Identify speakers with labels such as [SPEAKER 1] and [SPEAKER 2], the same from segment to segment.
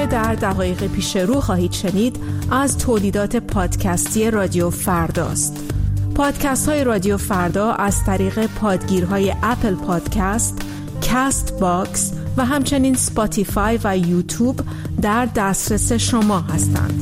[SPEAKER 1] در دقایق پیش رو خواهید شنید از تولیدات پادکستی رادیو فرداست. پادکست های رادیو فردا از طریق پادگیرهای اپل پادکست، کست باکس و همچنین سپاتیفای و یوتیوب در دسترس شما هستند.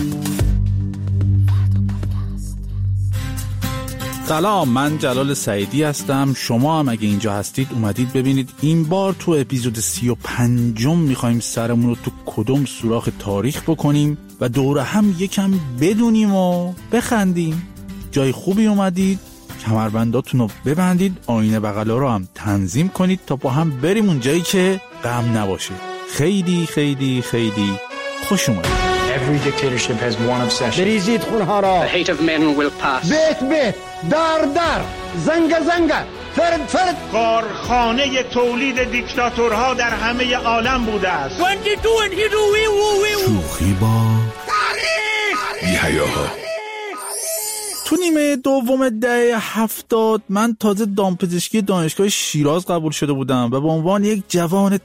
[SPEAKER 2] سلام، من جلال سعیدی هستم. شما هم اگه اینجا هستید اومدید ببینید این بار تو اپیزود 35 میخوایم سرمون رو تو کدوم سوراخ تاریخ بکنیم و دور هم یکم بدونیم و بخندیم. جای خوبی اومدید، کمربنداتون رو ببندید، آینه بغلا رو هم تنظیم کنید تا با هم بریم اون جایی که غم نباشه. خیلی خیلی خیلی خوش اومدید.
[SPEAKER 3] Every dictatorship has one obsession.
[SPEAKER 4] بریزید خونها را.
[SPEAKER 5] The hate of men will pass.
[SPEAKER 4] بیت در زنگ فرد
[SPEAKER 6] کارخانه تولید دیکتاتورها در همه عالم بوده است.
[SPEAKER 2] شوخی با تاریخ. بی‌حیاها. تو نیمه دوم دهه 70 من تازه دامپزشکی دانشگاه شیراز قبول شده بودم و به عنوان یک جوان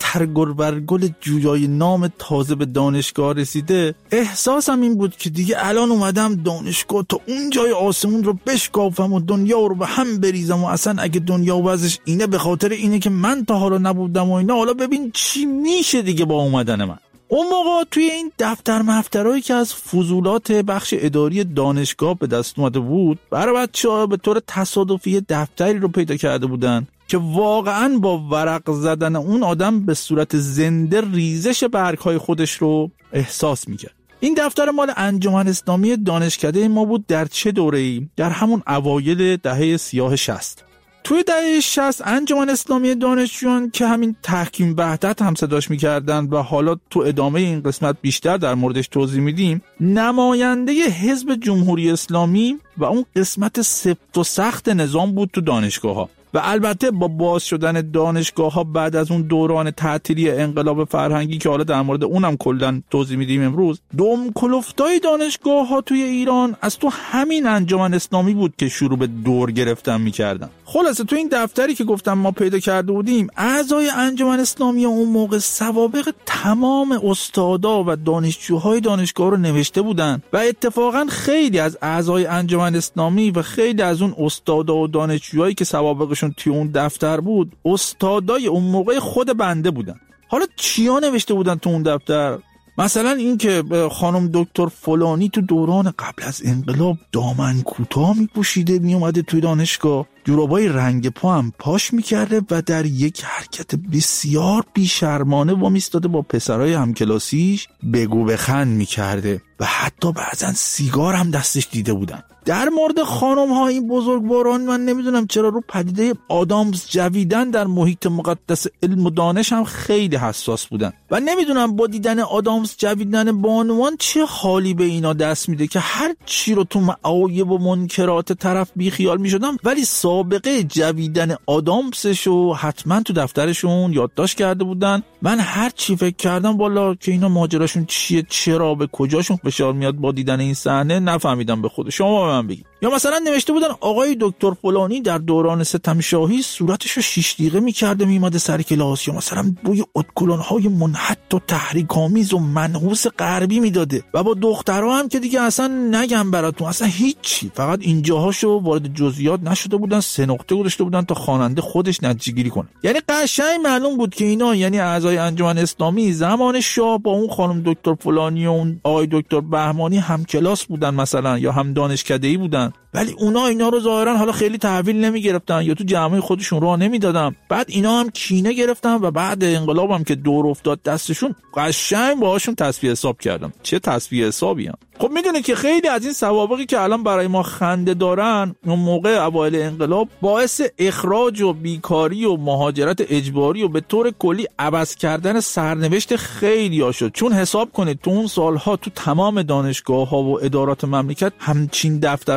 [SPEAKER 2] ترگل جویای نام تازه به دانشگاه رسیده احساسم این بود که دیگه الان اومدم دانشگاه تا اون جای آسمون رو بشکافم و دنیا رو به هم بریزم و اصلا اگه دنیا وضعش اینه به خاطر اینه که من تا حالا نبودم و اینا، حالا ببین چی میشه دیگه با اومدن من. اون موقع توی این دفترهایی که از فضولات بخش اداری دانشگاه به دست اومده بود، برای بچه‌ها به طور تصادفی دفتری رو پیدا کرده بودن که واقعاً با ورق زدن اون آدم به صورت زنده ریزش برگ‌های خودش رو احساس می‌کرد. این دفتر مال انجمن اسلامی دانشکده ما بود. در چه دوره‌ای؟ در همون اوایل دهه سیاه 60. توی دهه 60 انجمن اسلامی دانشجویان که همین تحکیم وحدت هم صداش می‌کردن و حالا تو ادامه این قسمت بیشتر در موردش توضیح میدیم، نماینده حزب جمهوری اسلامی و اون قسمت سفت و سخت نظام بود تو دانشگاه‌ها. و البته با باز شدن دانشگاه‌ها بعد از اون دوران تعطیلی انقلاب فرهنگی که حالا در مورد اونم کلاً توضیح میدیم امروز، دوم کلفتای دانشگاه‌ها توی ایران از تو همین انجمن اسلامی بود که شروع به دور گرفتن می‌کردن. خلاصه تو این دفتری که گفتم ما پیدا کرده بودیم، اعضای انجمن اسلامی اون موقع سوابق تمام استادا و دانشجوهای دانشگاه رو نوشته بودن و اتفاقاً خیلی از اعضای انجمن اسلامی و خیلی از اون استادا و دانشجوهایی که سوابقشون توی اون دفتر بود، استادای اون موقع خود بنده بودن. حالا چیا نوشته بودن تو اون دفتر؟ مثلا این که خانم دکتر فلانی تو دوران قبل از انقلاب دامن کوتاه میپوشیده میومده توی دانشگاه، جورابای رنگ پا هم پاش میکرده و در یک حرکت بسیار بیشرمانه وامیستاده با پسرای همکلاسیش بگو بخند میکرده و حتی بعضن سیگار هم دستش دیده بودن. در مورد خانم ها این بزرگواران من نمیدونم چرا رو پدیده آدامس جویدن در محیط مقدس علم و دانش هم خیلی حساس بودن و نمیدونم با دیدن آدامس جویدن بانوان چه حالی به اینا دست میده که هر چی رو تو معایب و منکرات طرف بی خیال میشدم، ولی سابقه جویدن آدامسشو حتما تو دفترشون یادداشت کرده بودن. من هر چی فکر کردم والا که اینا ماجراشون چیه، چرا به کجاشون فشار میاد با دیدن این صحنه نفهمیدم. به خود شما بگید. یا مثلا نوشته بودن آقای دکتر فلانی در دوران ستم شاهی صورتشو 6 دیقه میکرده میومده سر کلاس، یا مثلا بوی ادکلون‌های منحت و تحریک‌آمیز و منحوس غربی میداده و با دخترها هم که دیگه اصلا نگم براتون، اصلا هیچی، فقط اینجاهاشو وارد جزئیات نشده بودن، 3 نقطه گذاشته بودن تا خواننده خودش نتیجه‌گیری کنه. یعنی قشنگ معلوم بود که اینا یعنی اعضای انجمن اسلامی زمان شاه با اون خانم دکتر فلانی و اون آقای دکتر بهمانی هم کلاس بودن مثلا، یا هم دانشکده‌ای بودن، ولی اونا اینا رو ظاهرا حالا خیلی تحویل نمیگرفتن یا تو جامعه خودشون راه نمیدادن. بعد اینا هم کینه گرفتن و بعد انقلاب هم که دور افتاد دستشون، قشنگ باهاشون تصفیه حساب کردم. چه تصفیه حسابی هم. خب میدونه که خیلی از این سوابقی که الان برای ما خنده دارن اون موقع اوایل انقلاب باعث اخراج و بیکاری و مهاجرت اجباری و به طور کلی عوض کردن سرنوشت خیلی‌ها شد. چون حساب کنید تو اون سالها تو تمام دانشگاه‌ها و ادارات مملکت همچین دفترایی تشکیل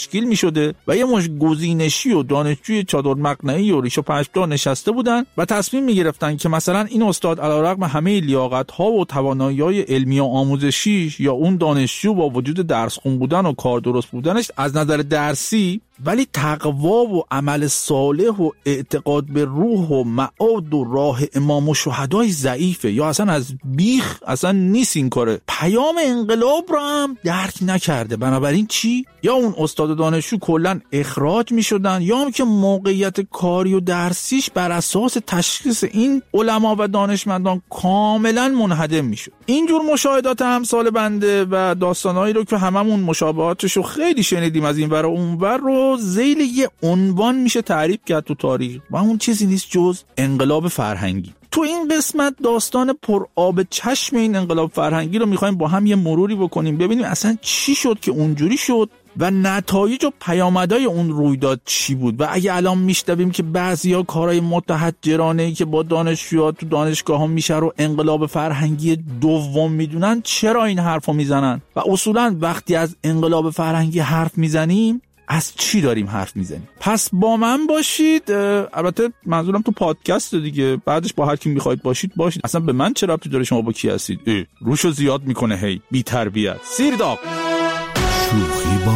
[SPEAKER 2] تشکیل می‌شده و یه مش گزینشی و دانشجوی چادر مقنعی و ریش و پشمدار نشسته بودن و تصمیم می‌گرفتن که مثلا این استاد علیرغم همه لیاقت‌ها و توانایی‌های علمی و آموزشیش یا اون دانشجو با وجود درس خون بودن و کار درست بودنش از نظر درسی ولی تقوا و عمل صالح و اعتقاد به روح و معاد و راه امام و شهدای ضعیفه یا اصلا از بیخ اصلا نیست این کاره، پیام انقلاب رو هم درک نکرده. بنابراین چی؟ یا اون استاد دانشجو کلا اخراج می شدن یا هم که موقعیت کاری و درسیش بر اساس تشخیص این علما و دانشمندان کاملا منهدم می شد. اینجور مشاهدات همسال بنده و داستانهایی رو که هممون مشابهاتش رو خیلی شنیدیم از این ور و اون ور رو ذیل یه عنوان میشه تعریف کرد تو تاریخ و اون چیزی نیست جز انقلاب فرهنگی. تو این قسمت داستان پر آب چشم این انقلاب فرهنگی رو میخوایم با هم یه مروری بکنیم، ببینیم اصلا چی شد که اونجوری شد و نتایج و پیامدهای اون رویداد چی بود. و اگه الان میشنویم که بعضیا کارهای متحجرانه‌ای که با دانشجوها تو دانشگاه‌ها میشه رو انقلاب فرهنگی دوم میدونن، چرا این حرفو میزنن و اصولا وقتی از انقلاب فرهنگی حرف میزنیم از چی داریم حرف میزنیم؟ پس با من باشید. البته منظورم تو پادکست دیگه، بعدش با هر کی میخواید باشید. اصلا به من چه ربطی داره شما با کی هستید؟ روشو زیاد میکنه، هی بی تربیت سیرداب
[SPEAKER 5] شوخی با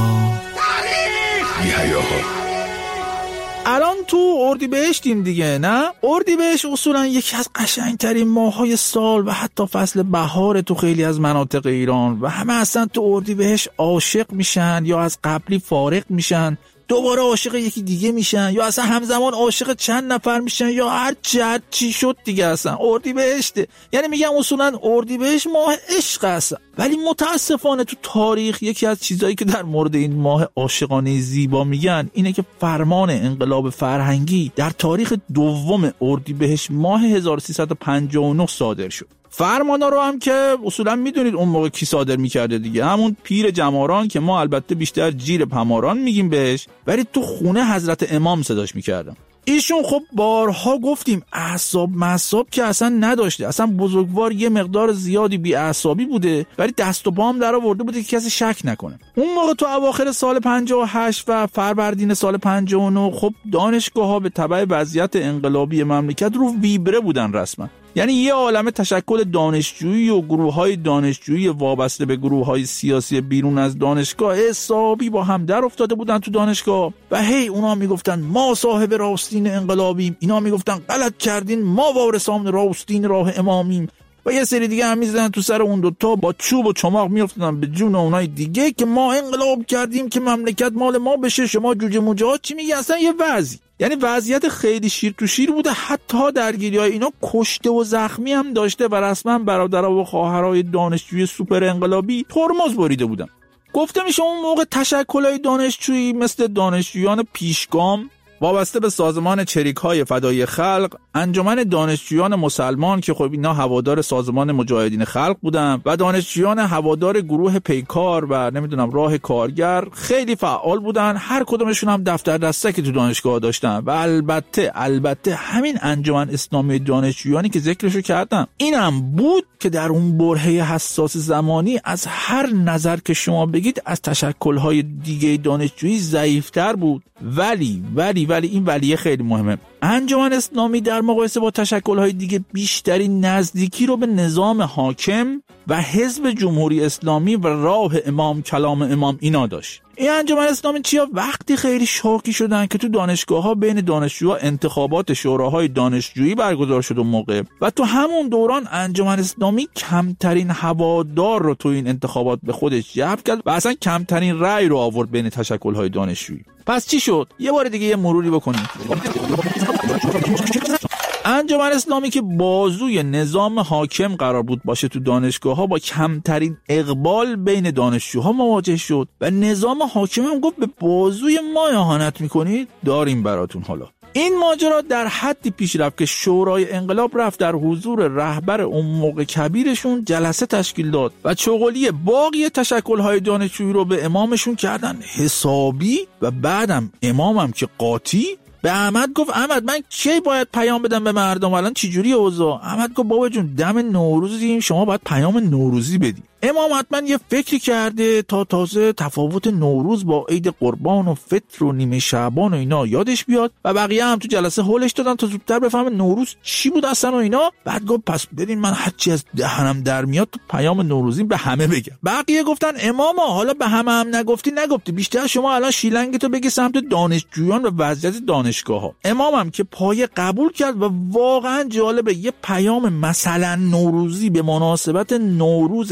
[SPEAKER 2] بی‌حیاها. الان تو اردیبهشتیم دیگه، نه؟ اردیبهشت اصولا یکی از قشنگترین ماهای سال و حتی فصل بهار تو خیلی از مناطق ایران و همه اصلا تو اردیبهشت عاشق میشن یا از قبلی فارغ میشن، دوباره عاشق یکی دیگه میشن یا اصلا همزمان عاشق چند نفر میشن یا هر چی شد دیگه. اصلا اردیبهشته، یعنی میگم اصولا اردیبهشت ماه عشق است. ولی متاسفانه تو تاریخ یکی از چیزایی که در مورد این ماه عاشقانه زیبا میگن اینه که فرمان انقلاب فرهنگی در تاریخ دوم اردیبهشت ماه 1359 صادر شد. فرمانا رو هم که اصولا میدونید اون موقع کی صادر میکرده دیگه، همون پیر جماران که ما البته بیشتر جیر پماران میگیم بهش، ولی تو خونه حضرت امام صداش میکردم. ایشون خب بارها گفتیم اعصاب معصاب که اصلا نداشته، اصلا بزرگوار یه مقدار زیادی بی اعصابی بوده ولی دست و پام در آورده بوده که کسی شک نکنه. اون موقع تو اواخر سال 58 و فروردین سال 59 خب دانشگاه‌ها به تبع وضعیت انقلابی مملکت رو ویبره بودن رسما، یعنی یه عالمه تشکل دانشجویی و گروه‌های دانشجویی وابسته به گروه‌های سیاسی بیرون از دانشگاه حسابی با هم در افتاده بودن تو دانشگاه و هی اونا میگفتن ما صاحب راستین انقلابیم، اینا میگفتن غلط کردین ما وارثان راستین راه امامیم و یه سری دیگه هم میزدن تو سر اون دوتا با چوب و چماق میافتادن به جون اونای دیگه که ما انقلاب کردیم که مملکت مال ما بشه، شما جوجه موجه ها چی میگی. اصلا یه وضعی، یعنی وضعیت خیلی شیر تو شیر بوده. حتی درگیری‌های اینا کشته و زخمی هم داشته و رسما برادرها و خواهرای دانشجوی سوپر انقلابی ترمز بریده بودن. گفته میشه اون موقع تشکل‌های دانشجویی مثل دانشجویان پیشگام وابسته به سازمان چریک‌های فدایی خلق، انجمن دانشجویان مسلمان که خب اینا هوادار سازمان مجاهدین خلق بودن و دانشجویان هوادار گروه پیکار و نمیدونم راه کارگر خیلی فعال بودن. هر کدومشون هم دفتر دستکی تو دانشگاه داشتن و البته همین انجمن اسلامی دانشجویانی که ذکرشو کردم اینم بود که در اون برهه حساس زمانی از هر نظر که شما بگید از تشکل‌های دیگه دانشجویی ضعیف‌تر بود. ولی این ولیه خیلی مهمه، انجمن اسلامی در مقایسه با تشکل‌های دیگه بیشترین نزدیکی رو به نظام حاکم و حزب جمهوری اسلامی و راه امام کلام امام اینا داشت. این انجمن اسلامی چیا وقتی خیلی شاکی شدن که تو دانشگاه‌ها بین دانشجوها انتخابات شوراهای دانشجویی برگزار شد اون موقع و تو همون دوران انجمن اسلامی کمترین هوادار رو تو این انتخابات به خودش جلب کرد و اصلا کمترین رأی رو آورد بین تشکل‌های دانشجویی. پس چی شد؟ یه بار دیگه یه مروری بکنیم. انجمن اسلامی که بازوی نظام حاکم قرار بود باشه تو دانشگاه‌ها با کمترین اقبال بین دانشجوها مواجه شد و نظام حاکم هم گفت به بازوی ما اهانت میکنید، داریم براتون. حالا این ماجرا در حدی پیش رفت که شورای انقلاب رفت در حضور رهبر اون موقع کبیرشون جلسه تشکیل داد و چغلی باقی تشکل‌های دانشجویی رو به امامشون کردن حسابی و بعدم امامم که قاطی به احمد گفت احمد من کی باید پیام بدم به مردم، الان چه جوری اوضاع؟ احمد گفت بابا جون دم نوروزیم، شما باید پیام نوروزی بدی. امام حتما یه فکری کرده تا تازه تفاوت نوروز با عید قربان و فطر و نیمه شعبان و اینا یادش بیاد و بقیه هم تو جلسه هولش دادن تا زودتر بفهمه نوروز چی بود اصلا و اینا. بعد گفت پس بریم من هرچی از دهنم در میاد تو پیام نوروزی به همه بگم. بقیه گفتن اماما حالا به همه هم نگفتی بیشتر شما الان شیلنگتو بگی سمت دانشجویان و وضعیت دانشگاه‌ها. امامم که پای قبول کرد و واقعا جالبه یه پیام مثلا نوروزی به مناسبت نوروز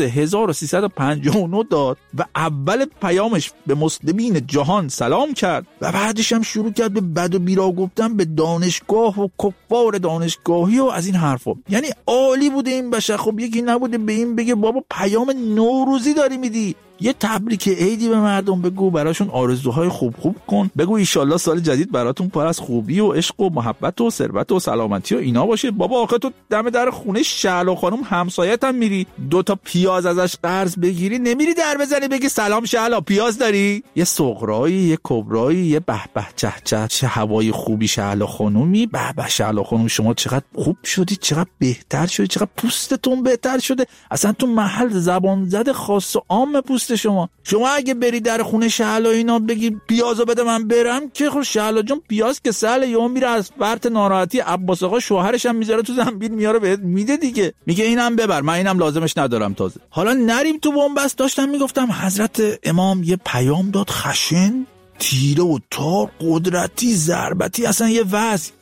[SPEAKER 2] 1359 داد و اول پیامش به مسلمین جهان سلام کرد و بعدش هم شروع کرد به بد و بیرا گفتن به دانشگاه و کفار دانشگاهی و از این حرفا. یعنی عالی بوده این بشر. خب یکی نبوده به این بگه بابا پیام نوروزی داری میدی، یه تبریک عیدی به مردم بگو، براشون آرزوهای خوب کن، بگو ایشالله سال جدید براتون پر از خوبی و عشق و محبت و ثروت و سلامتی و اینا باشه. بابا آخه تو دم در خونه شعلا خانم همسایت هم میری 2 تا پیاز ازش قرض بگیری، نمیری در بزنی بگی سلام شعلا پیاز داری؟ یه صغرایی، یه کبرایی، یه به به چه چه هوای خوبی شعلا خانومی، به به شعلا خانم شما چقدر خوب شدی، چقدر بهتر شدی، چقدر پوستتون بهتر شده، اصلا تو محل زبان زد خاص و عام پوست شما اگه بری در خونه شعلا اینا بگی پیازو بده من برم که خب شعلا جون پیاز که سهل یهو میره از فرط ناراحتی عباس آقا شوهرش هم میذاره تو زنبیل میاره بهت میده دیگه، میگه اینم ببر من اینم لازمش ندارم. تازه حالا نریم تو بنبست. داشتم میگفتم حضرت امام یه پیام داد خشن، تیره و تار، قدرتی، ضربتی، اصلا یه وضع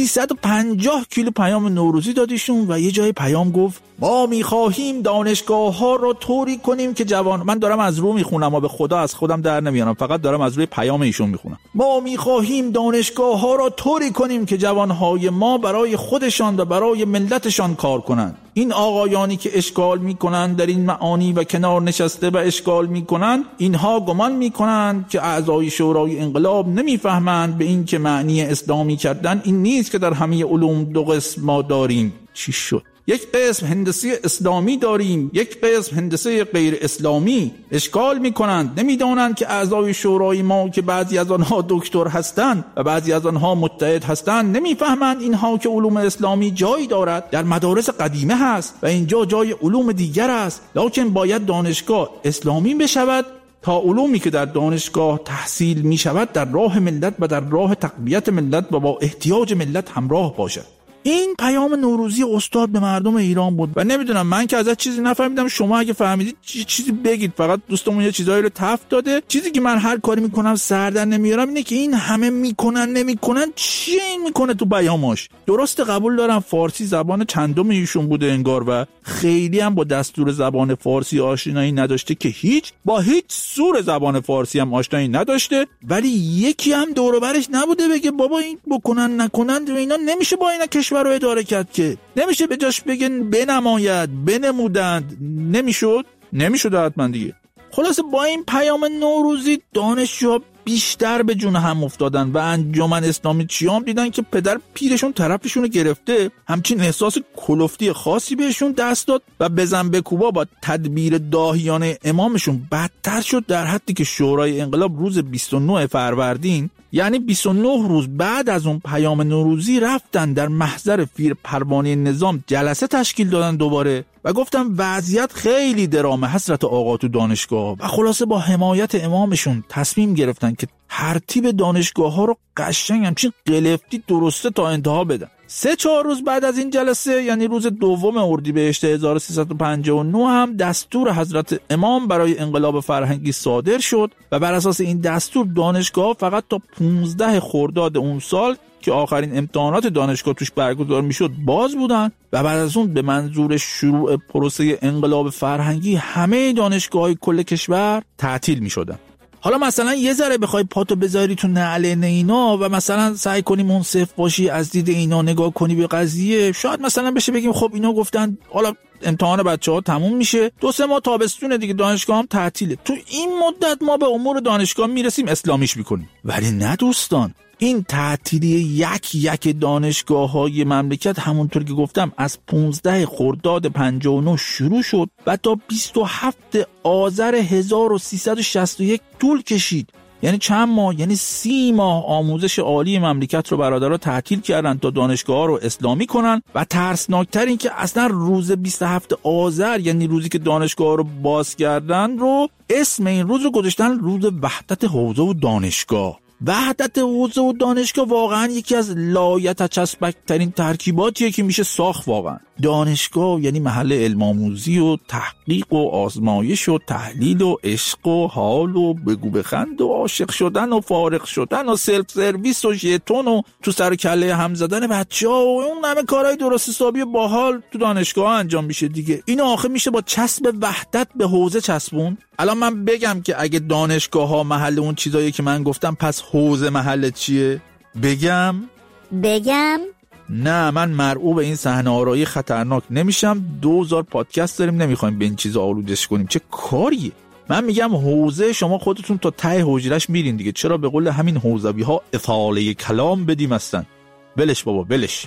[SPEAKER 2] 350 کیلو پیام نوروزی دادیشون و یه جای پیام گفت ما میخواهیم دانشگاه ها رو طوری کنیم که جوان، من دارم از رو میخونم و به خدا از خودم در نمیارم، فقط دارم از روی پیام ایشون میخونم. ما میخواهیم دانشگاه ها رو طوری کنیم که جوانهای ما برای خودشان و برای ملتشان کار کنند. این آقایانی که اشکال میکنند در این معانی و کنار نشسته و اشکال میکنند، اینها گمان میکنند که اعضای شورای انقلاب نمیفهمند به این که معنی اسلامی کردن این نیست که در همه علوم 2 قسم ما داریم. چی شد؟ یک قسم هندسه اسلامی داریم، یک قسم هندسه غیر اسلامی. اشکال میکنند، نمیدانند که اعضای شورای ما که بعضی از آنها دکتر هستند و بعضی از آنها مجتهد هستند، نمیفهمند اینها که علوم اسلامی جایی دارد، در مدارس قدیمه هست و اینجا جای علوم دیگر است، لکن باید دانشگاه اسلامی بشود تا علومی که در دانشگاه تحصیل می شود در راه ملت و در راه تقویت ملت و با احتیاج ملت همراه باشد. این پیام نوروزی استاد به مردم ایران بود و نمیدونم من که ازش چیزی نفهمیدم، شما اگه فهمیدید چیزی بگید. فقط دوستمون یه چیزایی رو تفت داده. چیزی که من هر کاری میکنم سر در نمیارم اینه که این همه میکنن نمیکنن چیه این میکنه تو پیاماش. درست قبول دارم فارسی زبان چندم ایشون بوده انگار و خیلی هم با دستور زبان فارسی آشنایی نداشته که با هیچ سور زبان فارسی هم آشنایی نداشته، ولی یکی هم دور و برش نبوده بگه بابا این بکنن نکنن و اینا نمیشه با اینا کشور رو اداره کرد، که نمیشه به جاش بگن بنماید بنمودند، نمیشد حتما دیگه. خلاصه با این پیام نوروزی دانشجوها بیشتر به جون هم افتادن و انجمن اسلامی چیام دیدن که پدر پیرشون طرفشون رو گرفته، همچین احساس کلفتی خاصی بهشون دست داد و بزن به کوبا با تدبیر داهیانه امامشون بدتر شد، در حدی که شورای انقلاب روز 29 فروردین، یعنی 29 روز بعد از اون پیام نوروزی، رفتن در محضر پیر پروانه نظام جلسه تشکیل دادن دوباره و گفتم وضعیت خیلی درامه حضرت آقا تو دانشگاه و خلاصه با حمایت امامشون تصمیم گرفتن که ترتیب دانشگاه ها رو قشنگ همچین قلفتی درسته تا انتها بدن. 3-4 روز بعد از این جلسه، یعنی روز 2 اردیبهشت 1359 هم دستور حضرت امام برای انقلاب فرهنگی صادر شد و بر اساس این دستور دانشگاه فقط تا 15 خرداد اون سال که آخرین امتحانات دانشگاه توش برگزار میشد باز بودن و بعد از اون به منظور شروع پروسه انقلاب فرهنگی همه دانشگاه‌های کل کشور تعطیل میشدن. حالا مثلا یه ذره بخوای پاتو بذاری تو نعل اینا و مثلا سعی کنی منصف باشی، از دید اینا نگاه کنی به قضیه، شاید مثلا بشه بگیم خب اینا گفتن حالا امتحان بچه‌ها تموم میشه، 2-3 ماه تابستونه دیگه، دانشگاه هم تعطیله، تو این مدت ما به امور دانشگاه میرسیم اسلامیش میکنیم. ولی نه دوستان، این تعطیلی یک دانشگاه‌های مملکت همونطور که گفتم از 15 خرداد 59 شروع شد و تا 27 آذر 1361 طول کشید. یعنی چند ماه، یعنی 30 ماه آموزش عالی مملکت رو برادرها تعطیل کردن تا دانشگاه‌ها رو اسلامی کنن و ترسناکتر این که اصلا روز 27 آذر، یعنی روزی که دانشگاه‌ها رو باز کردن، رو اسم این روز رو گذاشتن روز وحدت حوزه و دانشگاه. وحدت حوزه و دانشگاه واقعا یکی از لایتجسبک‌ترین ترکیباتیه که میشه ساخت. واقعا دانشگاه یعنی محل علم آموزی و تحقیق و آزمایش و تحلیل و عشق و حال و بگو بخند و عاشق شدن و فارغ شدن و سلف سرویس و ژتون و تو سر کله هم زدن بچه‌ها و اون همه کارهای درست حسابی باحال تو دانشگاه انجام میشه دیگه. اینو آخه میشه با چسب وحدت به حوزه چسبون. الان من بگم که اگه دانشگاه‌ها محل اون چیزایی که من گفتم، پس حوزه محل چیه؟ بگم؟ نه، من مرعوب این صحنه آرایی خطرناک نمیشم. 2000 پادکست داریم، نمیخوایم به این چیزا آلودش کنیم. چه کاریه؟ من میگم حوزه، شما خودتون تا ته حجرش میرین دیگه. چرا به قول همین حوزوی ها اطاله کلام بدیم هستن؟ بلش بابا بلش.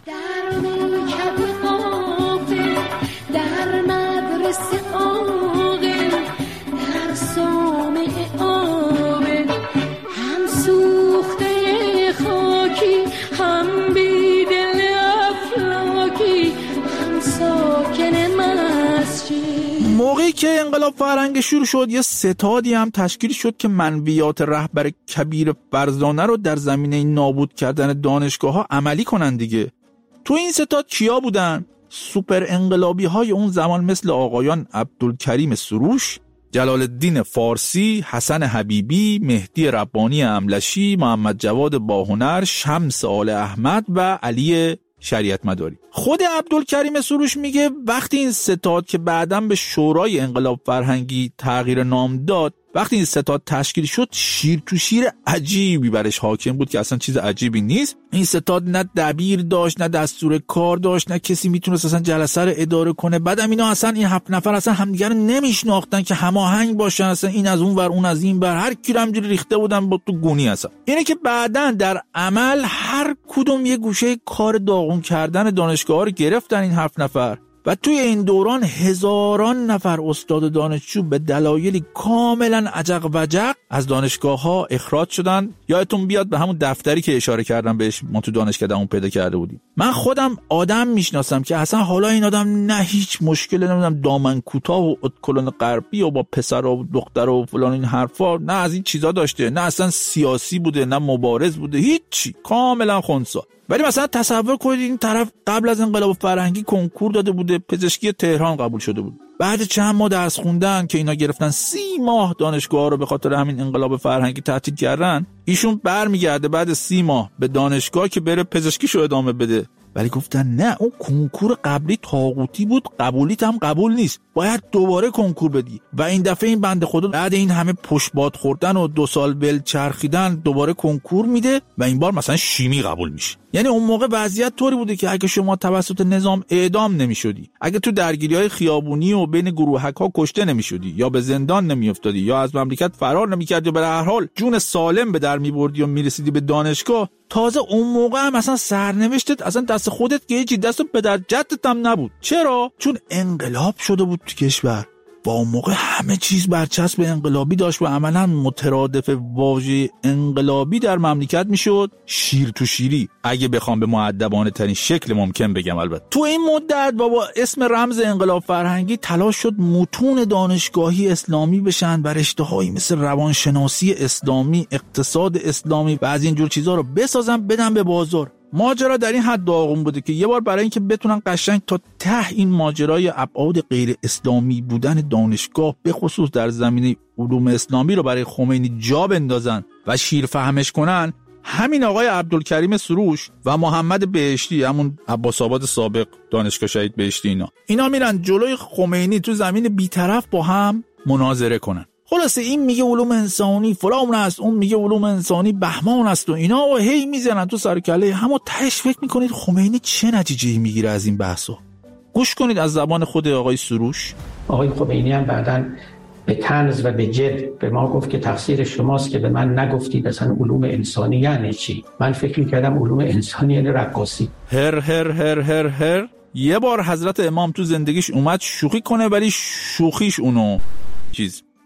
[SPEAKER 2] موقعی که انقلاب فرهنگی شروع شد، یه ستادی هم تشکیل شد که منویات رهبر کبیر فرزانه رو در زمینه نابود کردن دانشگاه‌ها عملی کنن دیگه. تو این ستاد کیا بودن؟ سوپر انقلابی های اون زمان مثل آقایان عبدالکریم سروش، جلال الدین فارسی، حسن حبیبی، مهدی ربانی املشی، محمد جواد باهنر، شمس آل احمد و علی شریعت مداری. خود عبدالکریم سروش میگه وقتی این ستاد که بعداً به شورای انقلاب فرهنگی تغییر نام داد، وقتی این ستاد تشکیل شد، شیر تو شیر عجیبی برش حاکم بود که اصلا چیز عجیبی نیست. این ستاد نه دبیر داشت، نه دستور کار داشت، نه کسی میتونست اصلا جلسه رو اداره کنه. بعدم اینا اصلا این 7 نفر اصلا همدیگه رو نمیشناختن که هماهنگ باشن، اصلا این از اون ور اون از این ور، هر کی رو همجوری ریخته بودن با تو گونی. اصلا اینه که بعداً در عمل هر کدوم یه گوشه کار داغون کردن دانشگاه‌ها رو گرفتن این 7 نفر و توی این دوران هزاران نفر استاد دانشجو به دلایلی کاملا عجق وجق از دانشگاه‌ها اخراج شدن. یادتون بیاد به همون دفتری که اشاره کردم بهش، ما تو دانشکدهمون پیدا کرده بودیم. من خودم آدم میشناسم که اصلا حالا این آدم نه هیچ مشکلی، نمیدونم دامن کوتاه و ادکلون غربی و با پسر و دختر و فلان این حرفا، نه از این چیزا داشته، نه اصلا سیاسی بوده، نه مبارز بوده، هیچی، کاملا خنثی. ولی مثلا تصور کنید این طرف قبل از انقلاب فرهنگی کنکور داده بوده، پزشکی تهران قبول شده بود. بعد چند ماه درس خوندن که اینا گرفتن 30 ماه دانشگاه رو به خاطر همین انقلاب فرهنگی تعطیل کردن، ایشون برمیگرده بعد 30 ماه به دانشگاه که بره پزشکیشو ادامه بده. ولی گفتن نه، اون کنکور قبلی طاغوتی بود، قبولیت هم قبول نیست، باید دوباره کنکور بدی. و این دفعه این بنده خدا بعد این همه پشتباد خوردن و 2 سال ول چرخیدن دوباره کنکور میده و این بار مثلا شیمی قبول میشه. یعنی اون موقع وضعیت طوری بوده که اگه شما توسط نظام اعدام نمیشدی، اگه تو درگیری‌های خیابونی و بین گروهک‌ها کشته نمیشدی، یا به زندان نمیافتادی، یا از مملکت فرار نمیکردی، به هر حال جون سالم به در میبردی و میرسیدی به دانشگاه، تازه اون موقع هم اصلا سرنوشتت اصلا دست خودت که هیچی، دست پدر جدت هم نبود. چرا؟ چون انقلاب شده بود تو کشور و اون موقع همه چیز برچسب انقلابی داشت و عملا مترادف واژه انقلابی در مملکت میشد شیر تو شیری، اگه بخوام به مؤدبانه ترین شکل ممکن بگم. البته تو این مدت با اسم رمز انقلاب فرهنگی تلاش شد متون دانشگاهی اسلامی بشن و رشته‌هایی مثل روانشناسی اسلامی، اقتصاد اسلامی و از این جور چیزا رو بسازن بدن به بازار. ماجرا در این حد داغون بوده که یه بار برای اینکه بتونن قشنگ تا ته این ماجرای ابعاد غیر اسلامی بودن دانشگاه به خصوص در زمینه علوم اسلامی رو برای خمینی جا بندازن و شیر فهمش کنن، همین آقای عبدالکریم سروش و محمد بهشتی، همون عباس‌آباد سابق دانشگاه شهید بهشتی، اینا میرن جلوی خمینی تو زمین بی‌طرف با هم مناظره کنن. خلاصه این میگه علوم انسانی فلان است، اون میگه علوم انسانی بهمان است و اینا، و هی میزنن تو سر کله هم و تهش فکر میکنید خمینی چه نتیجه‌ای میگیره از این بحثا. گوش کنید از زبان خود آقای سروش.
[SPEAKER 7] آقای خمینی هم بعداً به طنز و به جد به ما گفت که تقصیر شماست که به من نگفتید اصلا علوم انسانی یعنی چی. من فکر میکردم علوم انسانی یعنی رقاصی.
[SPEAKER 2] هر یه بار حضرت امام تو زندگیش اومد شوخی کنه، ولی شوخیش اونو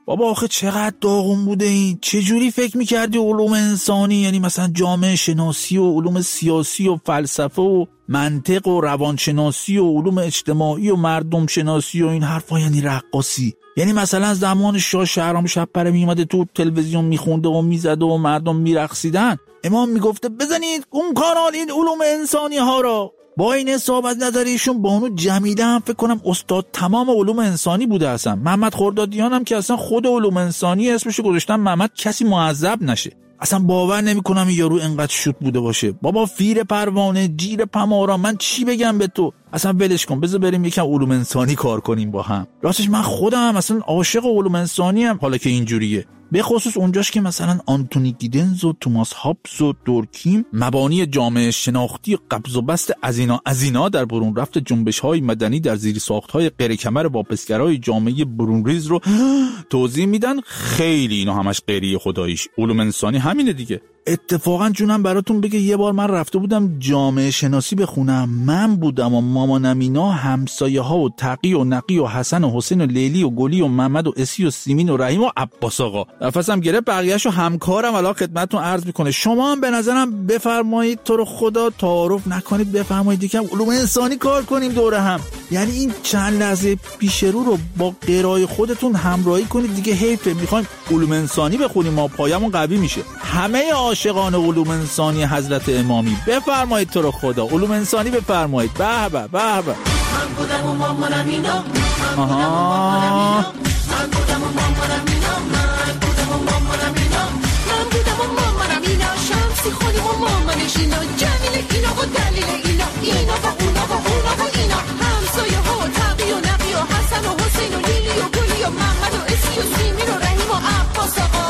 [SPEAKER 2] بابا آخه چقدر داغون بوده این. چه جوری فکر میکردی علوم انسانی، یعنی مثلا جامعه شناسی و علوم سیاسی و فلسفه و منطق و روانشناسی و علوم اجتماعی و مردم شناسی و این حرفا یعنی رقاصی؟ یعنی مثلا زمان شاه شهرام شب‌پره میومده تو تلویزیون میخونده و میزده و مردم میرقصیدن، امام میگفته بزنید اون کانال این علوم انسانی ها را. با این حساب از نظر ایشون بانو جمیله هم فکر کنم استاد تمام علوم انسانی بوده. اصلا محمد خردادیان هم که اصلا خود علوم انسانی اسمش گذاشتن محمد کسی معذب نشه. اصلا باور نمی‌کنم این یارو انقدر شوت بوده باشه. بابا فیر پروانه، جیر پمارا، من چی بگم به تو؟ اصلا ولش کن، بذار بریم یکم علوم انسانی کار کنیم با هم. راستش من خودم اصلا عاشق علوم انسانی ام حالا که اینجوریه، به خصوص اونجاش که مثلا آنتونی گیدنز و توماس هابز و دورکیم مبانی جامعه شناختی قبض و بست از اینا در برون رفت جنبش‌های مدنی در زیر ساخت‌های غیر کمر واپسگرای جامعه برونریز رو توضیح میدن. خیلی اینا همش غیری خداییش. علوم انسانی همینه دیگه. اتفاقا جونم براتون بگه یه بار من رفته بودم جامعه شناسی بخونم. من بودم و مامانم اینا همسایه ها و تقی و نقی و حسن و حسین و لیلی و گلی و محمد و اسی و سیمین و رحیم و عباس آقا. نفسم گرفت، بقیه‌شو همکارم الان خدمتتون عرض میکنه. شما هم به نظرم بفرمایید تو رو خدا تعارف نکنید، بفرمایید یکم علوم انسانی کار کنیم دوره هم. یعنی این چند لحظه پیش رو با قرای خودتون همراهی کنید دیگه. حیفه میخوایم علوم انسانی بخونیم ما پایمون قوی میشه. همه عاشقان علوم انسانی حضرت امامی بفرمایید تو رو خدا علوم انسانی بفرمایید. به به به به. من بودم و مامانم اینا، من بودم و مامانم اینا، من بودم و مامانم اینا، من بودم و مامانم اینا، من بودم و مامانم اینا، شمسی خودم و مامانش اینا، جمیل اینا و دلیل اینا، اینا و اونا و اونا و اینا، همسایه ها و تقی و نقی و حسن و حسین و لیلی و گلی و محمد و اسی و سیمین و رحیم و عباس آقا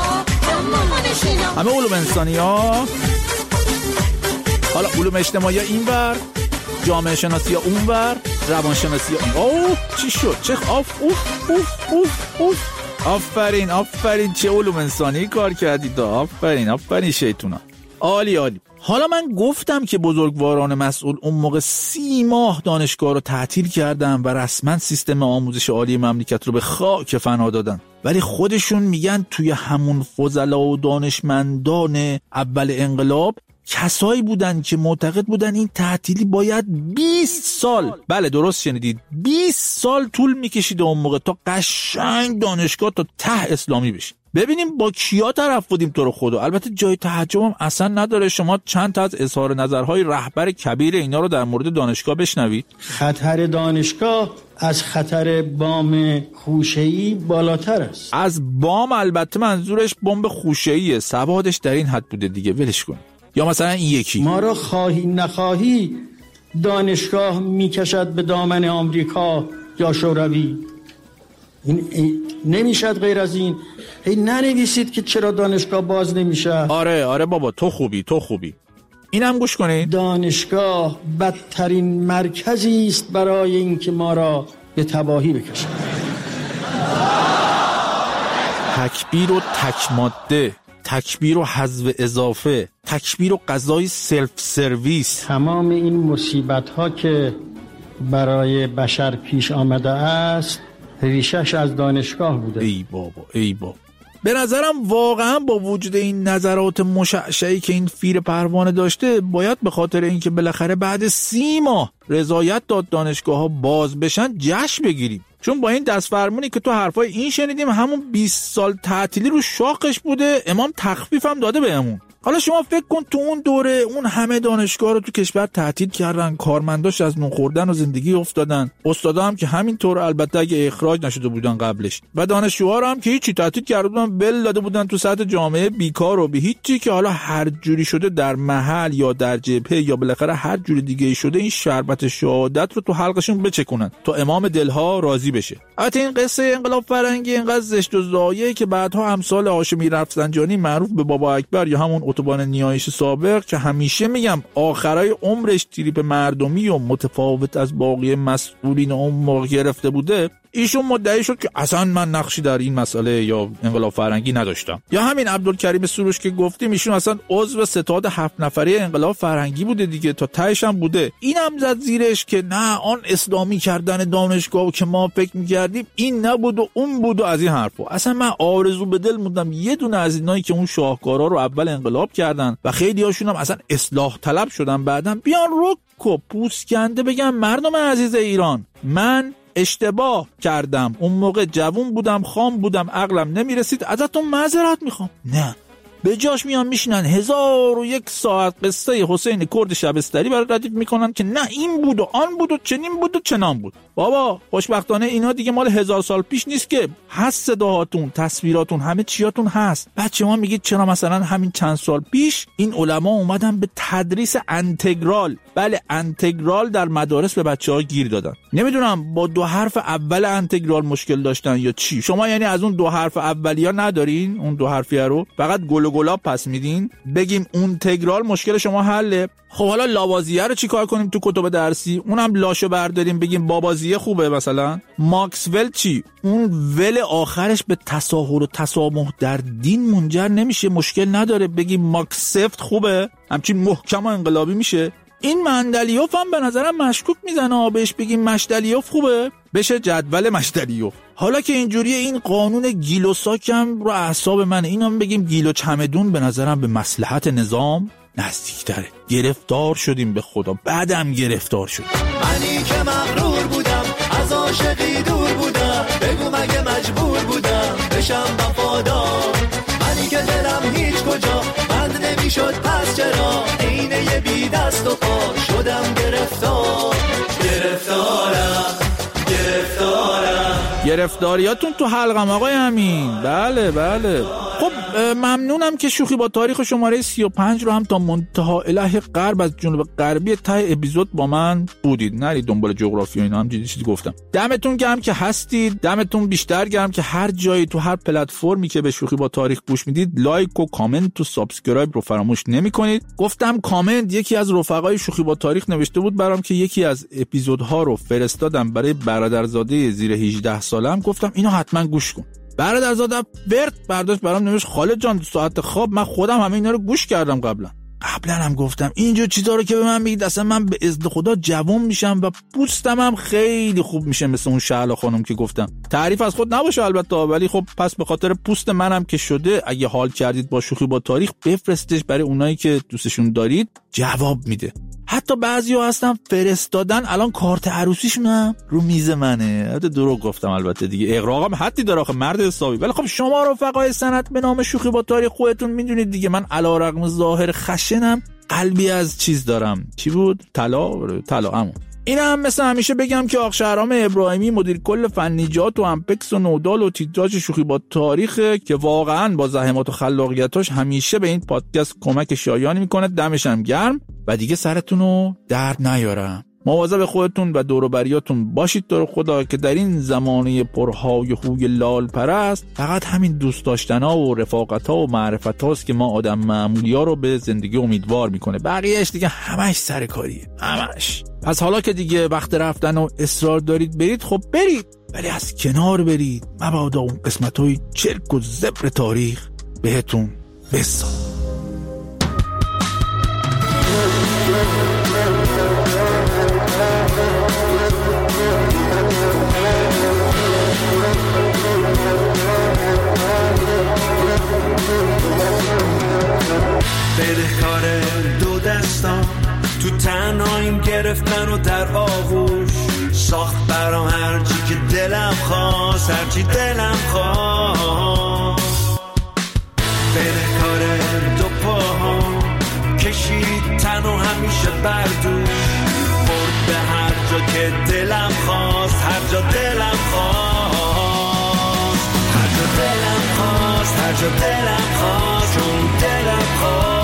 [SPEAKER 2] و مامانش اینا. همه علوم انسانی ها. حالا علوم اجتماعی اینور، جامعه شناسی اونور، روان شناسی اوه چی شد؟ چه اوف اوف اوف اوف اوف. آفرین آفرین، چه علوم انسانی کار کردید. آفرین آفرین شیطونا. عالی عالی. حالا من گفتم که بزرگواران مسئول اون موقع 30 ماه دانشگاه رو تعطیل کردن و رسما سیستم آموزش عالی مملکت رو به خاک فنا دادن، ولی خودشون میگن توی همون فضلا و دانشمندان اول انقلاب کسایی بودن که معتقد بودن این تعطیلی باید 20 سال، بله درست شنیدید، 20 سال طول میکشید اون موقع تا قشنگ دانشگاه تا ته اسلامی بشه. ببینیم با کیا طرف بودیم تو رو خدا. البته جای تعجبم اصلا نداره شما چند تا از اظهار نظرهای رهبر کبیر اینا رو در مورد دانشگاه بشنوید.
[SPEAKER 8] خطر دانشگاه از خطر بمب خوشه‌ای بالاتر است.
[SPEAKER 2] از بمب البته منظورش بمب خوشه‌ایه، سوادش در این حد بوده دیگه، ولش کن. یا مثلا این یکی
[SPEAKER 8] ما را خواهی نخواهی دانشگاه میکشد به دامن آمریکا یا شوروی. این نمیشد غیر از این. ننویسید که چرا دانشگاه باز نمیشه.
[SPEAKER 2] آره بابا تو خوبی. اینم گوش کنید.
[SPEAKER 8] دانشگاه بدترین مرکزی است برای اینکه ما را به تباهی بکشد.
[SPEAKER 2] تکبیر و تک ماده، تکبیر و حذف اضافه، تکبیر و غذای سلف سرویس.
[SPEAKER 8] تمام این مصیبت ها که برای بشر پیش آمده است ریشش از دانشگاه بوده.
[SPEAKER 2] ای بابا. به نظرم واقعا با وجود این نظرات مشعشعی که این فیر پروانه داشته، باید به خاطر اینکه بالاخره بعد 30 ماه رضایت داد دانشگاه ها باز بشن جشن بگیریم. چون با این دستفرمونی که تو حرفای این شنیدیم همون 20 سال تعطیلی رو شاقش بوده، امام تخفیف هم داده بهمون. حالا شما فکر کن تو اون دوره اون همه دانشگاه رو تو کشور تعطیل کردن، کارمنداش از نون خوردن و زندگی افتادن، استادا هم که همینطور البته اگه اخراج نشده بودن قبلش، و دانشجوها رو هم که هیچی تعطیل کرده بودن، بل داده بودن تو سطح جامعه بیکار و به هیچی، که حالا هر جوری شده در محل یا در جبهه یا بالاخره هر جوری دیگه شده این شربت شهادت رو تو حلقشون بچکونن تا امام دلها راضی بشه. البته این قصه انقلاب فرنگی اینقدر زشت و زایه که بعدها امثال هاشمی رفسنجانی معروف به بابا اکبر یا همون اتوبان نیایش سابق که همیشه میگم آخرای عمرش تریپ مردمی و متفاوت از باقی مسئولین اون موقع گرفته بوده، ایشون مدعی شد که اصلا من نقشی در این مسئله یا انقلاب فرهنگی نداشتم. یا همین عبدالکریم سروش که گفتیم، ایشون اصلا عضو ستاد 7 نفره انقلاب فرهنگی بوده دیگه، تا تهش هم بوده. اینم زد زیرش که نه آن اسلامی کردن دانشگاه که ما فکر می‌کردیم این نبود و اون بود و از این حرفا. اصلا من آرزو به دل موندم یه دونه از اینایی که اون شاهکارا رو اول انقلاب کردن و خیلی هاشون هم اصلا اصلاح طلب شدن بعدن بیان رک و پوست کنده بگم مردم عزیز ایران، من اشتباه کردم، اون موقع جوون بودم، خام بودم، عقلم نمیرسید، ازتون معذرت میخوام. نه، به جاش میان میشینن 1001 ساعت قصه حسین کرد شبستری برای ردیف میکنن که نه این بود و آن بود و چنین بود و چنان بود. بابا خوشبختانه اینا دیگه مال 1000 سال پیش نیست که، هست صداهاتون، تصویراتون، همه چیاتون هست. بچه ما میگید چرا مثلا همین چند سال پیش این علما اومدن به تدریس انتگرال، بله انتگرال در مدارس به بچه‌ها گیر دادن. نمیدونم با 2 حرف اول انتگرال مشکل داشتن یا چی. شما یعنی از اون 2 حرف اولیه ندارین، اون 2 حرفیه رو فقط گل و گلاب پس میدین بگیم اون تگرال مشکل شما حله. خب حالا لاوازیه رو چی کار کنیم تو کتب درسی؟ اونم لاشو برداریم بگیم بابازیه خوبه مثلا. ماکسول چی؟ اون ول آخرش به تساهل و تسامح در دین منجر نمیشه، مشکل نداره بگیم ماکسفت خوبه، همچین محکم و انقلابی میشه. این مندلیوف هم به نظرم مشکوک میزنه، بهش بگیم مشتلیوف خوبه، بشه جدول مشتلیوف. حالا که اینجوریه این قانون گیل و ساکم رو اعصاب منه، اینم بگیم گیل و چمدون به نظرم به مصلحت نظام نزدیک‌تره. گرفتار شدیم به خدا، بعدم گرفتار شدیم.
[SPEAKER 9] منی که مغرور بودم، از عاشقی دور بودم، بگو مگه مجبور بودم بشم وفادار. منی که دلم هیچ کجا بند نمیشد، پس چرا عینه یه بی دست و پا شدم گرفتار.
[SPEAKER 2] گرفتاریاتون تو حلقم آقای امین. بله بله. خب ممنونم که شوخی با تاریخ شماره 35 رو هم تا منتها اله غرب از جنوب غربی ته اپیزود با من بودید. نرید دنبال جغرافی و اینا، هم چیزی گفتم. دمتون گرم که هستید، دمتون بیشتر گرم که هر جایی تو هر پلتفرمی که به شوخی با تاریخ گوش میدید لایک و کامنت و سابسکرایب رو فراموش نمی‌کنید. گفتم کامنت، یکی از رفقای شوخی با تاریخ نوشته بود برام که یکی از اپیزودها رو فرستادم برای برادرزاده زیر 18 سالم، گفتم اینو حتما گوش کن. برادرزاده ورد برداشت برام نوشت خالد جان ساعت خواب من خودم همه اینا رو گوش کردم قبلا هم گفتم اینجور چیزا رو که به من میگید اصلا من به اذن خدا جوان میشم و پوستم هم خیلی خوب میشه، مثل اون شعلا خانم که گفتم. تعریف از خود نباشه البته، ولی خب پس به خاطر پوست منم که شده، اگه حال کردید با شوخی با تاریخ بفرستش برای اونایی که دوستشون دارید، جواب میده. حتی بعضیا هستن فرستادن الان کارت عروسیشون رو میز منه. البته دروغ گفتم البته دیگه، اغراقم حدی داره آخه مرد حسابی. ولی خب شما رفقای سنت به نام شوخی با تاریخ خودتون میدونید دیگه، من علیرغم ظاهر خشنم قلبی از چیز دارم. چی بود؟ طلا همون. این هم مثل همیشه بگم که آق شهرام ابراهیمی مدیر کل فنیجات و امپکس و نودال و تیتراژ شوخی با تاریخه که واقعا با زحمات و خلاقیتاش همیشه به این پادکست کمک شایانی میکنه. دمش هم گرم و دیگه سرتونو درد نیارم. مواظب خودتون و دور و بریاتون باشید تو رو خدا، که در این زمانه پرهای خوی لال پرست فقط همین دوست داشتن‌ها و رفاقت‌ها و معرفت‌هاست که ما آدم معمولی‌ها رو به زندگی امیدوار میکنه. بقیه‌اش دیگه همش سر کاریه، همش. پس حالا که دیگه وقت رفتن و اصرار دارید برید، خب برید، ولی از کنار برید، مبادا اون قسمت‌های چرک و زبر تاریخ بهتون بسا.
[SPEAKER 9] بدهکار دو دستان تو تنهاییم گرفتن و در آغوش ساخت برام هرچی که دلم خواست، هرچی دلم خواست. بدهکار دو پاها کشید تن و همیشه بردوش، برد به هر جا که دلم خواست، هر جا دلم خواست، هر جا دلم خواست، هر جا دلم خواست، چون دلم خواست.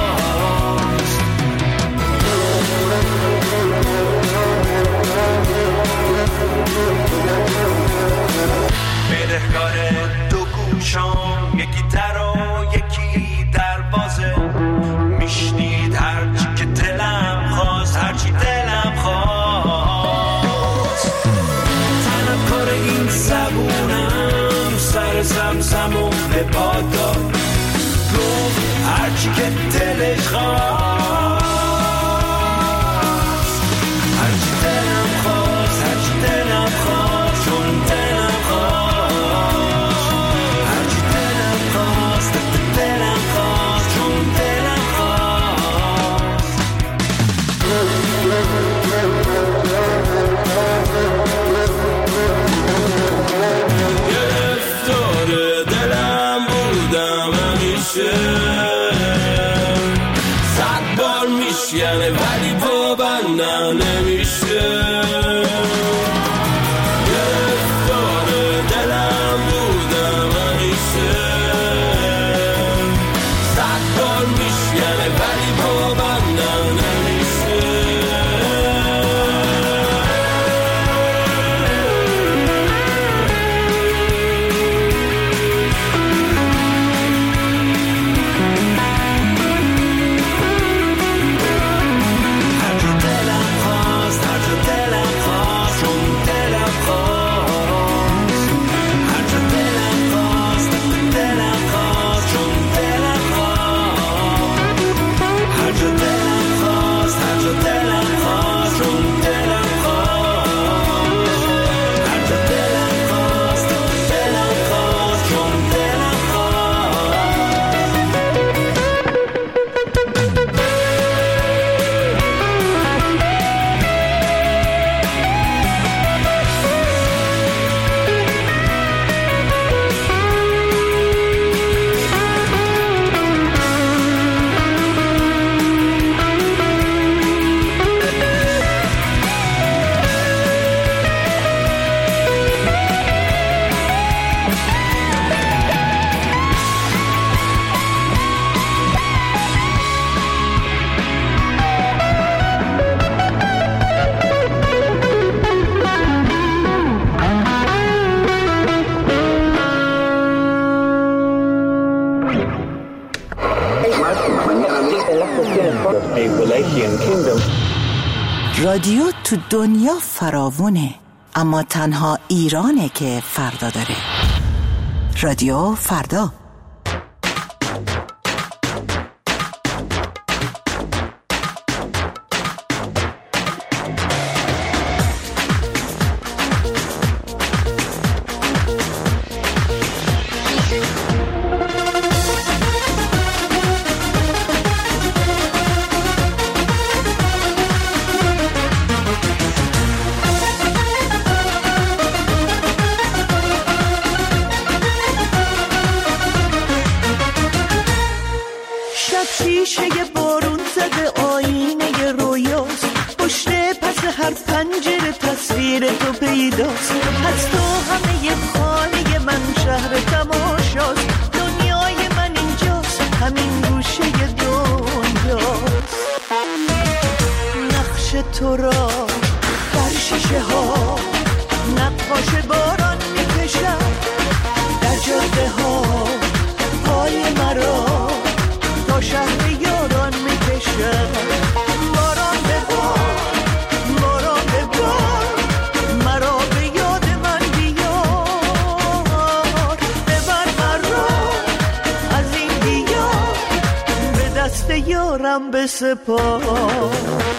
[SPEAKER 9] بدهکار دو گوشام، یکی در و یکی دروازه، میشنید هرچی که دلم خواست، هرچی دلم خواست. تنم کار این سب هرچی که دلش خواست، هرچی دلم خواست، هرچی دلم خواست، چون دلم خواست، هرچی دلم خواست، دلم خواست، چون دلم خواست. گرفتار دلم بودم همیشه، 100 بار میشکنه ولی پابندم نمیشه. گرفتار دلم بودم همیشه، 100 بار میشکنه ولی پابندم نمیشه.
[SPEAKER 10] رادیو تو دنیا فراوونه، اما تنها ایرانه که فردا داره. رادیو فردا.
[SPEAKER 11] شیشه بارون زده آینه رویاست، پشت پس هر پنجره تصویر تو پیداست. از تو همه خانه من شهر تماشاست، دنیای من اینجاست، همین گوشه دنیاست. نقش تو را بر شیشه ها نقاش باران میکشد، در جاده ها پای مرا تا شهر یاران میکشد. باران ببار، باران ببار، مرا به یاد من بیار. ببر مرا از این دیار، به دست یارم بسپار.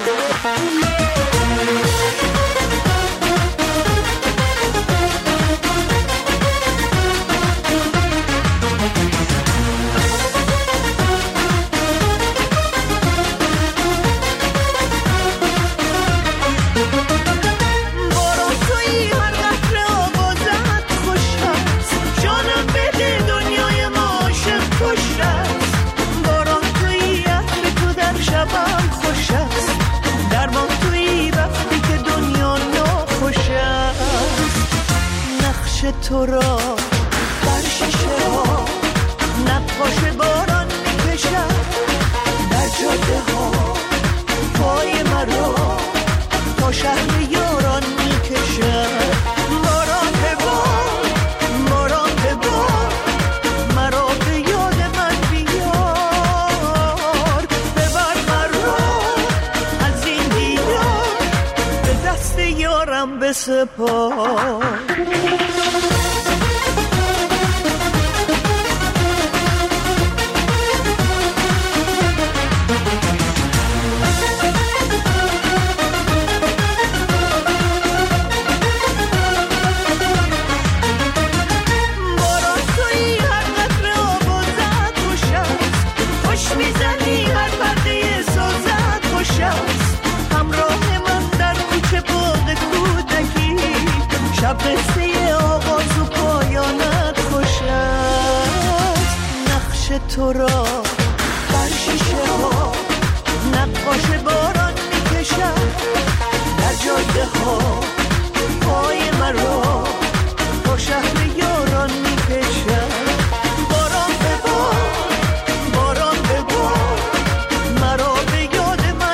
[SPEAKER 11] تو را بر شیشه ها نقاش باران میکشد، در جاده ها پای مرا تا شهر یاران میکشد. باران ببار، باران ببار، مرا به یاد من بیار. ببر مرا از این دیار، به دست یارم بسپار. تو را بر شیشه ها نقاش باران میکشد در جاده ها پای مرا با شهر یاران میکشد باران ببار باران ببار مرا به یاد من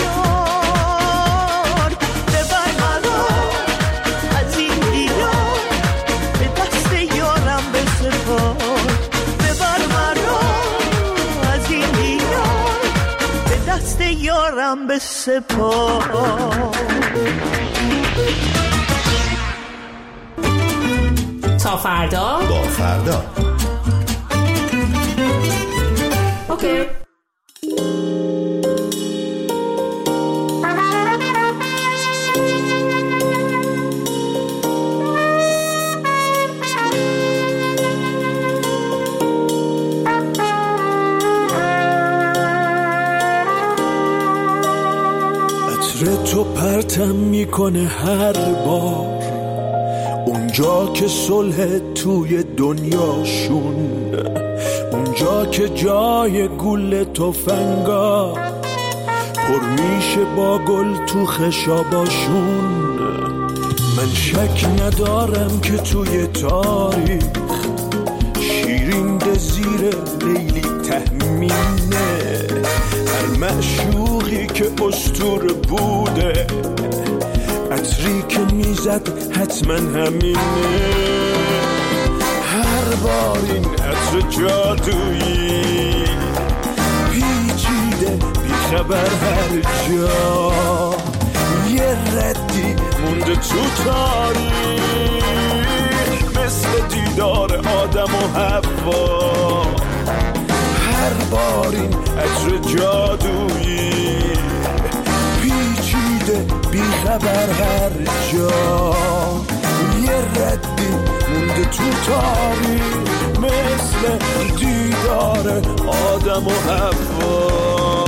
[SPEAKER 11] بیار ببر مرا از این دیار به دست یارم بسپار ببر مرا از این دیار به دست یارم بسپار
[SPEAKER 1] تا فردا
[SPEAKER 5] با فردا.
[SPEAKER 1] اوکی.
[SPEAKER 9] عطر تو پرتم میکنه هر بار اونجا که صلح توی دنیاشون، اونجا که جای گل تفنگا پر میشه با گل تو خشاباشون. من شک ندارم که توی تاریخ شیرین ده زیر لیلی تهمینه، هر معشوقی که اسطوره بوده عطری که میزد حتما همینه. هر بار این عطر جادویی پیچیده بیخبر هر جا، یه ردی مونده تو تاریخ مثل دیدار آدم و حوا. هر بار این عطر جادویی پیچیده بیخبر هر جا، یه ردی مونده تو تاریخ مثل دیدار آدم و حوا.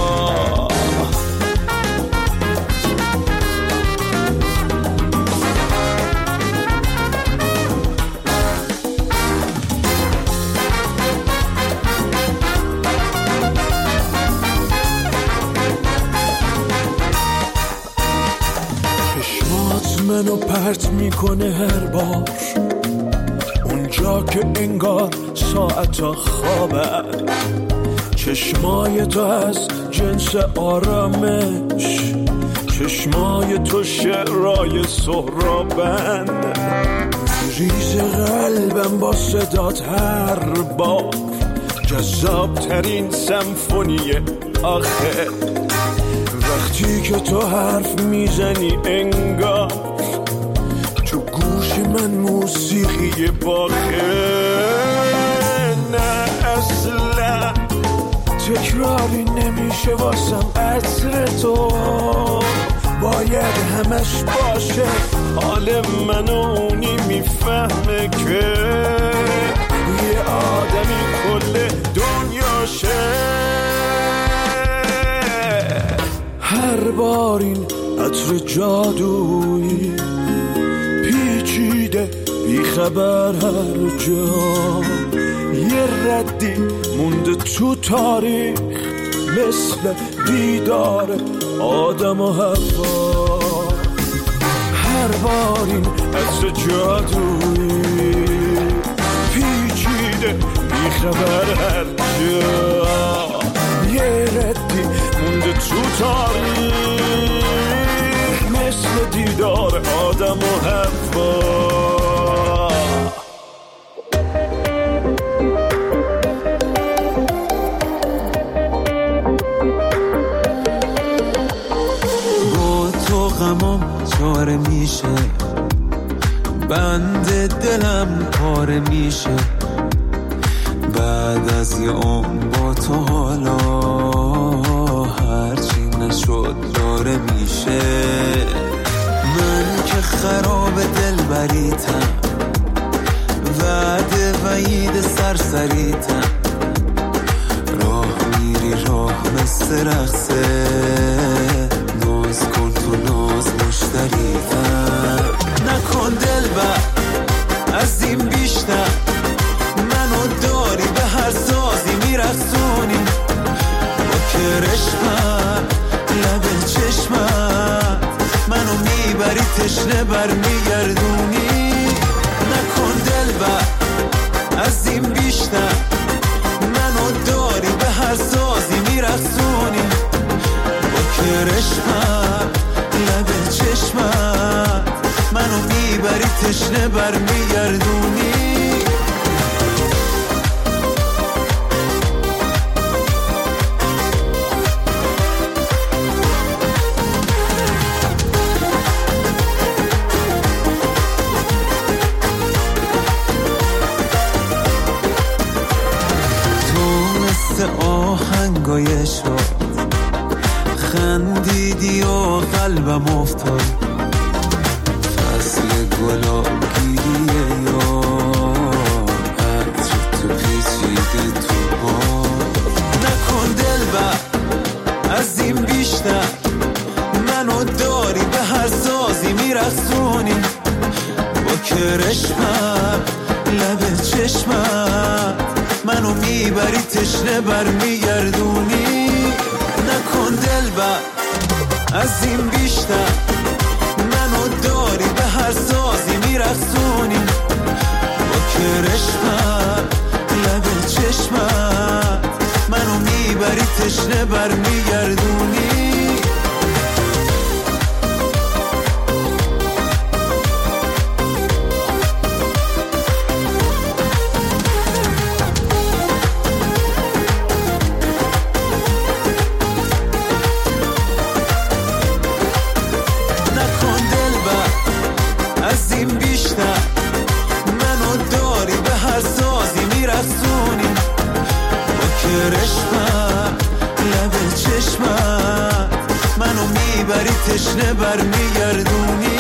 [SPEAKER 9] منو پرت میکنه هر بار اونجا که انگار ساعتا خوابن، چشمای تو از جنس آرامش، چشمای تو شعرهای سهرابن، ریز قلبم با صدات هر بار جذاب ترین سمفونی آخر. وقتی که تو حرف میزنی انگار تو گوش من موسیقی باخر. نه اصلا تکراری نمیشه واسم عطر تو، باید همش باشه حال من و اونی میفهمه که یه آدمی کل دنیاشه. هر بار این عطر جادویی پیچیده بیخبر هر جا، یه ردی مونده تو تاریخ مثل دیدار آدم و حوا. هر بار این عطر جادویی پیچیده بیخبر هر جا، یه ردی مونده تو تاریخ مثل دیدار آدم و حوا. با تو غمام چاره میشه، بند دلم پاره میشه، بعد از یه عمر با تو حالا هرچی نشد داره میشه. من که خراب دل بریتم، وعده وعید سرسریتم، راه میری راه مثل رقصه، ناز کن تو ناز مشتریتم. نکن دل بر از این بیشتر، منو داری به هر سازی میرقصی. عشقت لب چشمت منو میبری تشنه برمیگردونی نکن دلبر از این بیشتر منو داری به هر سازی میرسونی با کرشمت لب چشمت منو میبری تشنه برمیگردونی آهنگای شد خندیدی و قلبم افتاد فصل گلابگیریه یار عطر تو پیچیده تو باد نکن دلبر از این بیشتر منو داری به هر سازی میرسونی با کرشمت لب چشمت منو میبری تشنه برمیگردونی نکن دلبر از این بیشتر منو داری به هر سازی میرسونی با کرشمت لب چشمت منو میبری تشنه برمیگردونی تشنه برمیگردونی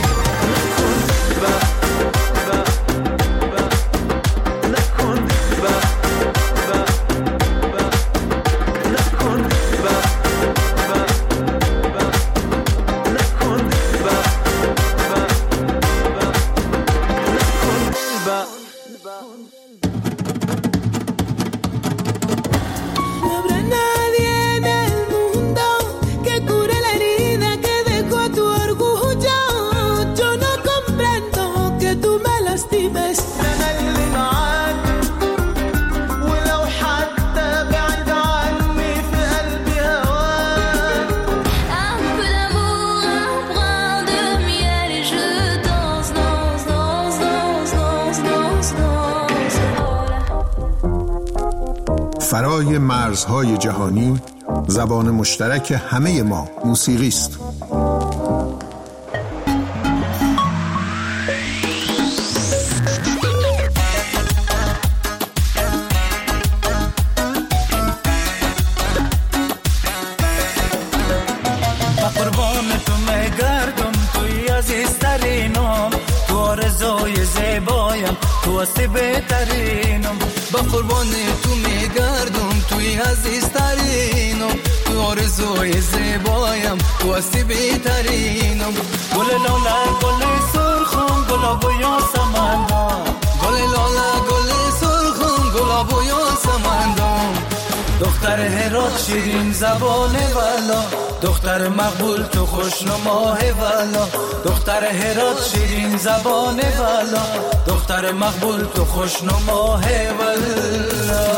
[SPEAKER 5] فرای مرزهای جهانی زبان مشترک همه ما موسیقی است.
[SPEAKER 12] تو هستی بهترینم با قربان تو میگردم توی عزیزترینم تو آرزوی زیبایم تو هستی بهترینم گل لاله گل سرخم گلاب و یاسمندم گل لاله گل سرخم گلاب و یاسمندم دختر هرات شیرین زبان والا دختر مقبول تو خوشنماه والا دختر هرات شیرین زبان والا دختر مقبول تو خوشنماه والا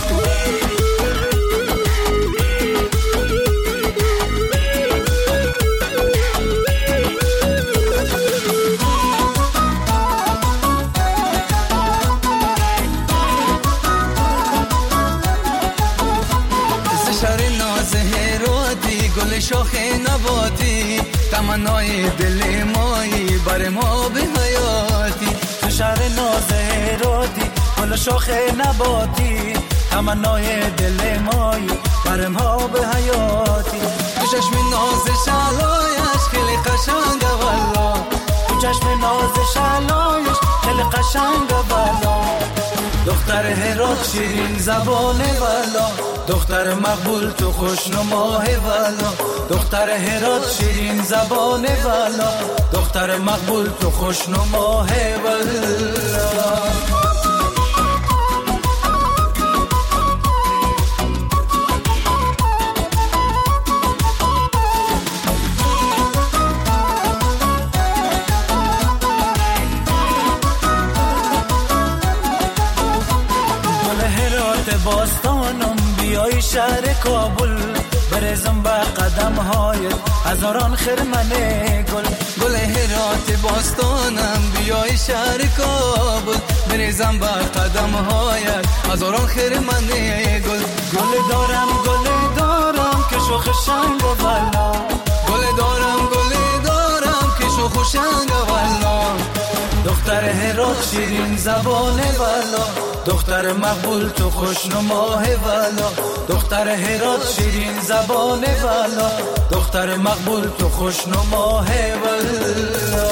[SPEAKER 12] گل شاخ نباتی تمنای دل مایی بر ما به حیاتی تو شهر ناز هراتی گل شاخ نباتی تمنای دل مایی بر ما به حیاتی تو چشم ناز شلایش خیلی قشنگه والا تو چشم ناز شلایش خیلی قشنگه والا دختر هرات شیرین زبان والا دختر مقبول تو خوشنماه والا دختر هرات شیرین زبان والا دختر مقبول تو خوشنماه والا شهر کابل برزم با قدم هایت هزاران خرمن گل هرات باستانم بیای شهر کابل برزم با قدم هایت هزاران خرمن گل دارم که شوخ شنگ و والا گل دارم که شوخ شنگ و والا دختر هرات شیرین زبان والا دختر مقبول تو خوشنماه والا دختر هرات شیرین زبان والا دختر مقبول تو خوشنماه والا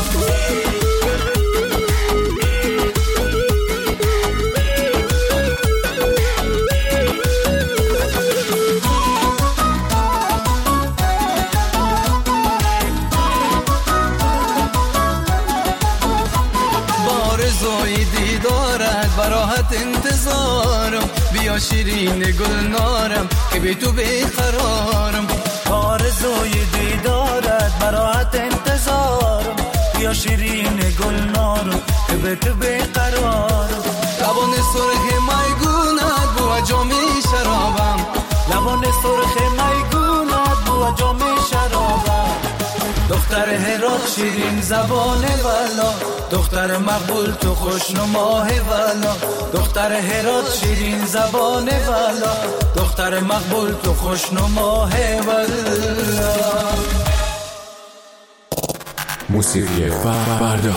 [SPEAKER 12] براحت انتظارم بیا شیرین گلنارم که بی تو بیقرارم آرزوی دیدارت براحت انتظارم بیا شیرین گلنارم که بی تو بیقرارم لبان سرخ میگونت بو جام شرابم لبان سرخ میگونت بو جام شرابم دختر هرات شیرین زبان والا دختر مقبول تو خوشنماه والا دختر هرات شیرین زبان والا دختر مقبول تو خوشنماه والا
[SPEAKER 13] موسیقی فردا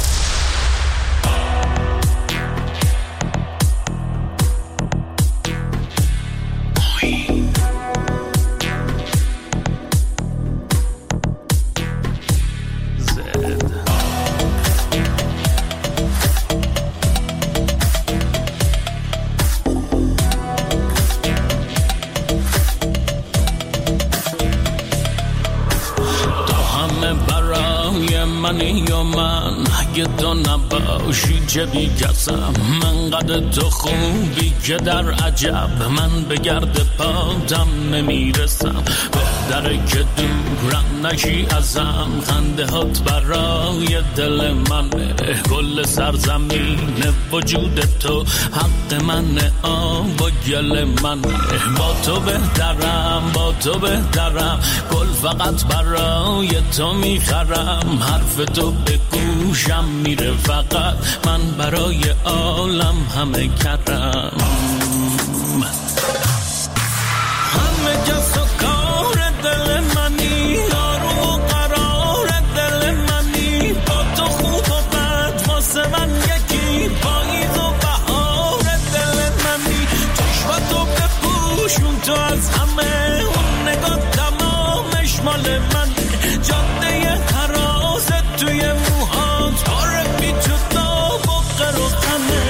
[SPEAKER 14] اگه تو نباشی چه بیکسم من قد تو خوبی که در عجب من به گرد پاتم نمیرسم بهتره که دورم نشی ازم خنده هات برای دل منه کل سرزمین وجود تو حق منه آب و گل منه با تو بهترم گل فقط برای تو میخرم حرف تو به گوشم میره فقط من برای عالم همه کردم همه کس و کار دل منی آروم و قرار دل منی با تو خوب و بد واسه من یکی پاییز و بهار دل منی چشم تو بپوشون تو از همه اون نگاه تمامش مال من جاده حراست توی موهات پاره بی تو داب و قروخنه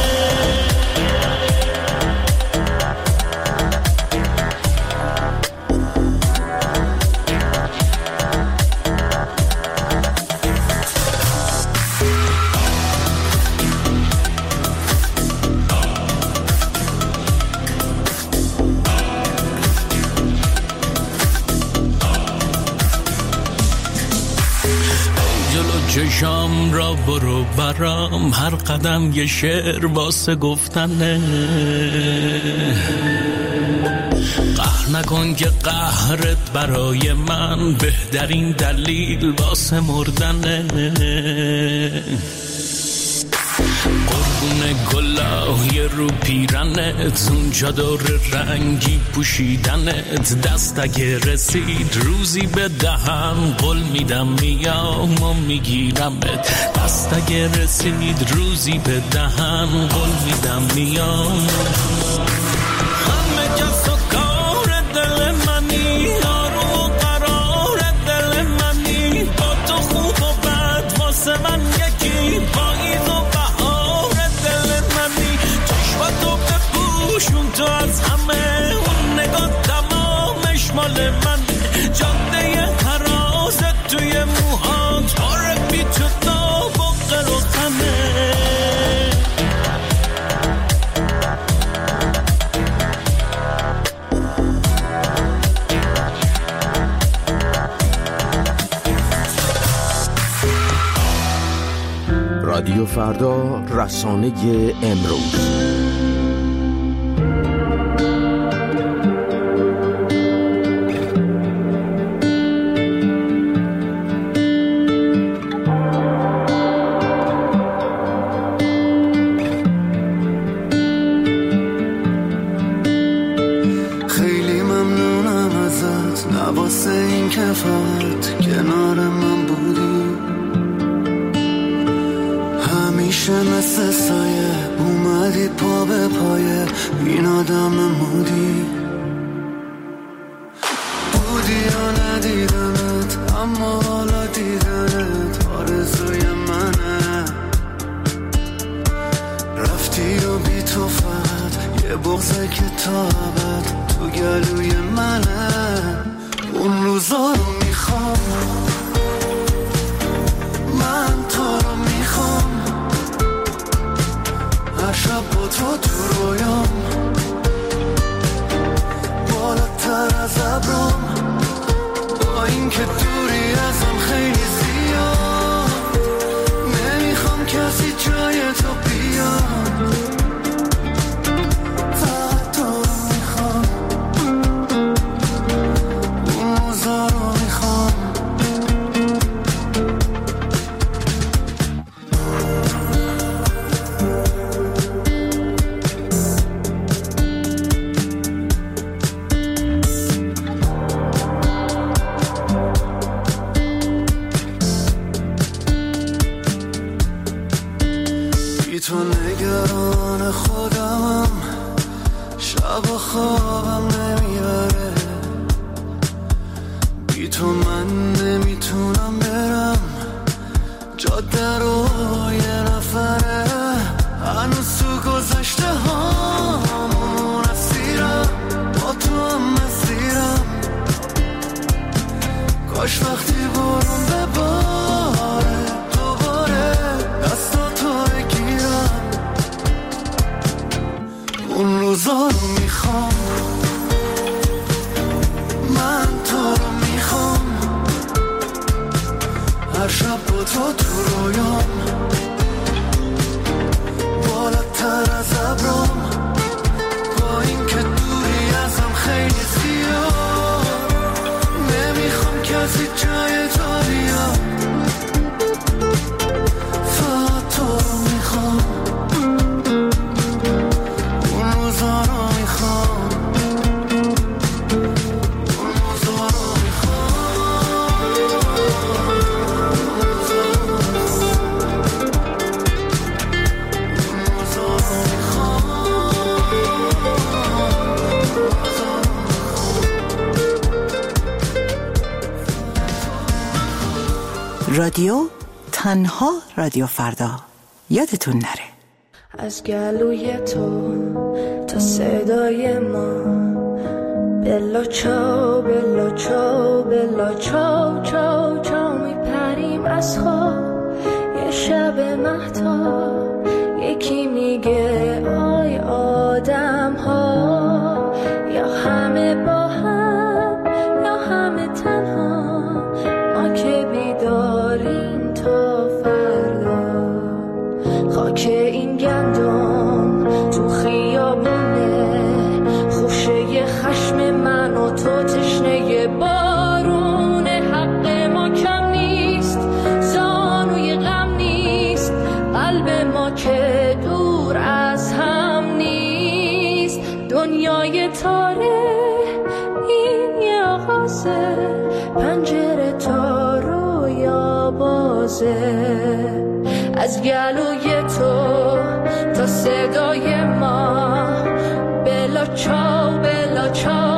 [SPEAKER 14] چشام را برو برام هر قدم یه شعر واسه گفتنه قهر نکن که قهرت برای من بهترین دلیل واسه مردنه قربون گلای رو پیرنت اون چادر رنگی پوشیدنت دست اگه رسید روزی به دهن قول میدم میام و میگیرمت دست اگه رسید روزی به دهن قول میدم میام همه کس و کار دل منی آروم و قرار دل منی با تو خوب و بد واسه من یکی پاییز و شون تو از همه اون نگاه تمامش مال من جاده حراست توی موهات پاره بی تو داب و قروخنه
[SPEAKER 15] رادیو فردا، رسانه امروز.
[SPEAKER 12] واسه این که فقط کنار من بودی، همیشه مثل سایه اومدی پا به پایه این آدم مودی. بودی یا ندیدمت اما حالا دیدنت آرزوی منه، رفتی و بی تو فقط یه بغضه که تا ابد تو گلوی منه. اون روزا رو میخوام، من تو رو میخوام، هر شب با تو رویام، بالاتر از ابرام، با این که دوری ازم خیلی زیاد، نمیخوام کسی جای تو بیاد، فقط تو رو میخوام، اون روزا رو میخوام. تو نگران خودمم، شب و خوابم نمیبره، بی تو من نمیتونم برم جاده رو یه نفره، هنوز تو گذشته هامون اسیرم، با تو هم مسیرم، کاش وقتی برون بباره دوباره دستاتو بگیرم. اون روزا رو میخوام، من تو رو میخوام، هر شب با تو رویام، بالاتر از ابرام، با این که دوری ازم خیلی زیاد، نمیخوام کسی جای تو بیاد، فقط تو رو میخوام، اون روزا رو میخوام، اون روزا رو
[SPEAKER 10] رادیو تنها رادیو فردا، یادتون نره.
[SPEAKER 15] از گلوی تو تا صدای ما، بلا چاو بلا چاو بلا چاو چاو چاو، میپریم از خواب یه شب مهتاب، یکی میگه آی آدم ها، یا همه با هم یا همه تنها، ما که بیداریم تا فردا، خاک این گندم تو خیابونه، خوشه خشم من و تو تشنه بارونه، حق ما کم نیست، زانوی غم نیست، قلب ما که دور از هم نیست، دنیای تاره این یه آغازه، پنجره تا رویا بازه، از گلوی تو تا صدای ما، بلا چاو بلا چاو